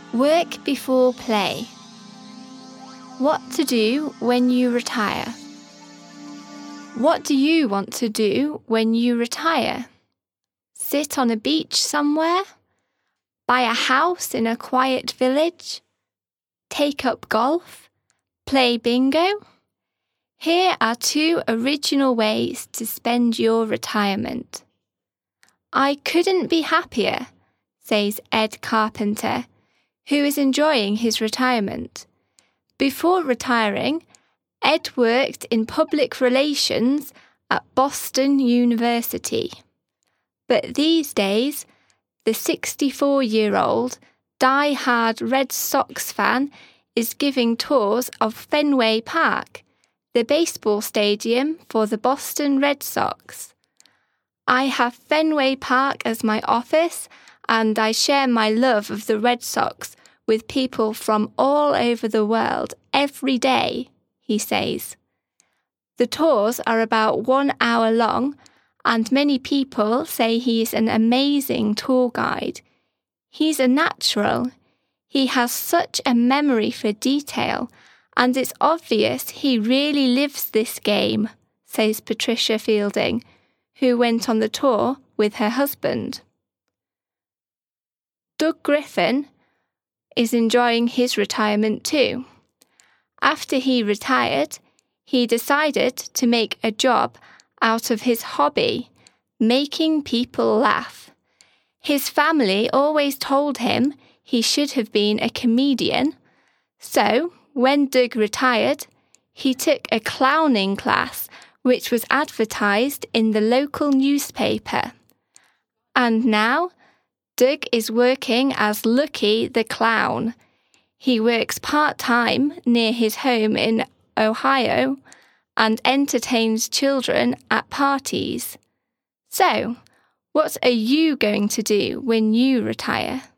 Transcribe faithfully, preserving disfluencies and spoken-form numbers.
Work before play. What to do when you retire? What do you want to do when you retire? Sit on a beach somewhere? Buy a house in a quiet village? Take up golf? Play bingo? Here are two original ways to spend your retirement. I couldn't be happier, says Ed Carpenter, who is enjoying his retirement. Before retiring, Ed worked in public relations at Boston University. But these days, the sixty-four-year-old die-hard Red Sox fan is giving tours of Fenway Park, the baseball stadium for the Boston Red Sox. I have Fenway Park as my office, and I share my love of the Red Sox with people from all over the world every day, he says. The tours are about one hour long, and many people say he is an amazing tour guide. He's a natural. He has such a memory for detail, and it's obvious he really lives this game, says Patricia Fielding, who went on the tour with her husband. Doug Griffin is enjoying his retirement too. After he retired, he decided to make a job out of his hobby, making people laugh. His family always told him he should have been a comedian, so when Doug retired, he took a clowning class which was advertised in the local newspaper. And now, Doug is working as Lucky the Clown. He works part-time near his home in Ohio and entertains children at parties. So, what are you going to do when you retire?